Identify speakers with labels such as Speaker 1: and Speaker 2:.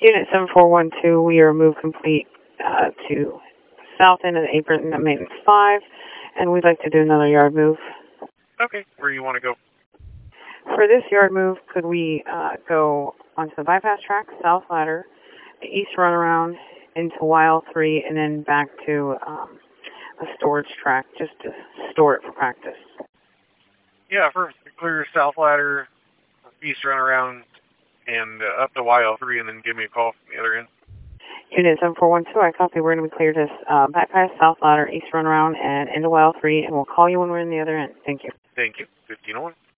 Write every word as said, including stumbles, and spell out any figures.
Speaker 1: Unit seven four one two, we are move complete uh, to south end of the apron at maintenance five, and we'd like to do another yard move.
Speaker 2: Okay, where you want to go?
Speaker 1: For this yard move, could we uh, go onto the bypass track, south ladder, east runaround, into Y L three, and then back to um, a storage track just to store it for practice?
Speaker 2: Yeah, first clear south ladder, east runaround, and uh, up to Y L three, and then give me a call from the other end.
Speaker 1: Unit seven four one two, I copy. We're going to be cleared this uh, bypass, south ladder, east runaround, and into Y L three, and we'll call you when we're in the other end. Thank you.
Speaker 2: Thank you. fifteen oh one.